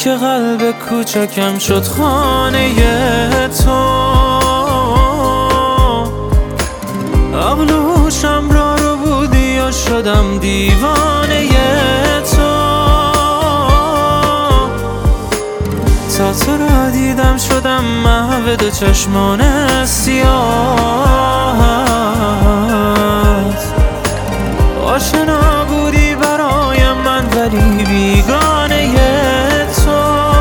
که قلب کوچکم شد خانه تو. عقلوشم رو بودی و شدم دیوانه تو. تا تو را دیدم شدم محو دو چشمان سیاهت. آشنا بودی برایم من ولی بیگانه تو.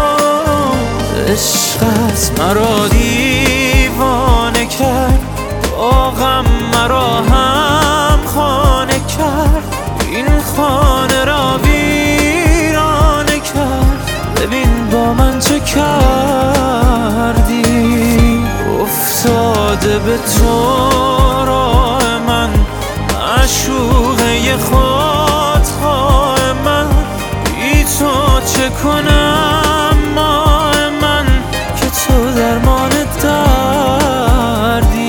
عشقت مرا دیوانه کرد، با غم مرا هم خانه کرد. این خانه را ویرانه کرد، ببین با من چه کردی. افتاده به تو راه من، معشوقه خودخواه من. بی تو چه کنم ماه من، که تو درمان دردی.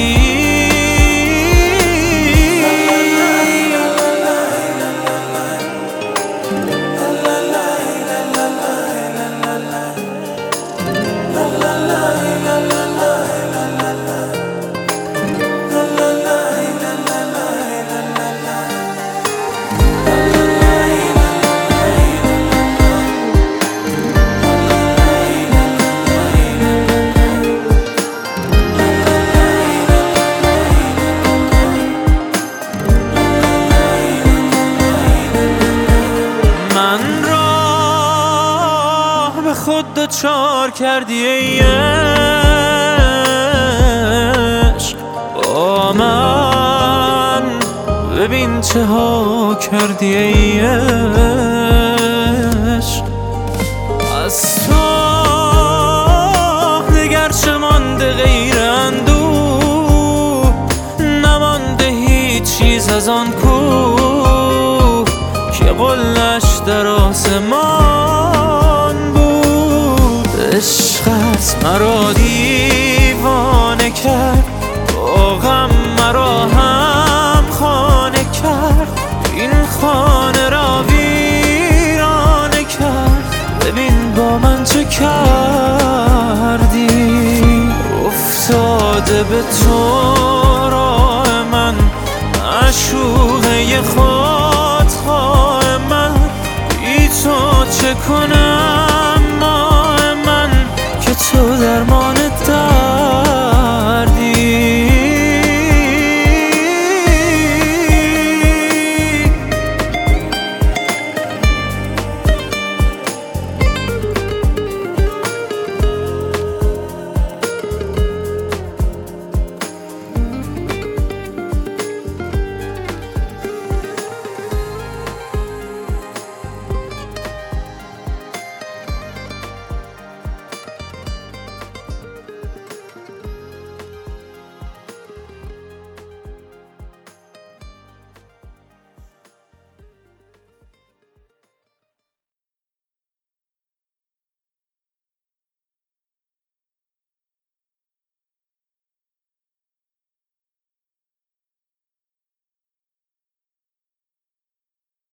خود دچار کردی ای عشق با من، ببین چه ها کردی ای عشق. از تو دگر چه مانده غیر اندوه، نمانده هیچ چیز از آن کوه که قلش در آسمان بود. عشقت مرا دیوانه کرد، با غم مرا هم خانه کرد. این خانه را ویرانه کرد، ببین با من چه کردی. افتاده به تو راه من، معشوقه خودخواه من. بی تو چه کنم ماه من، که تو درمان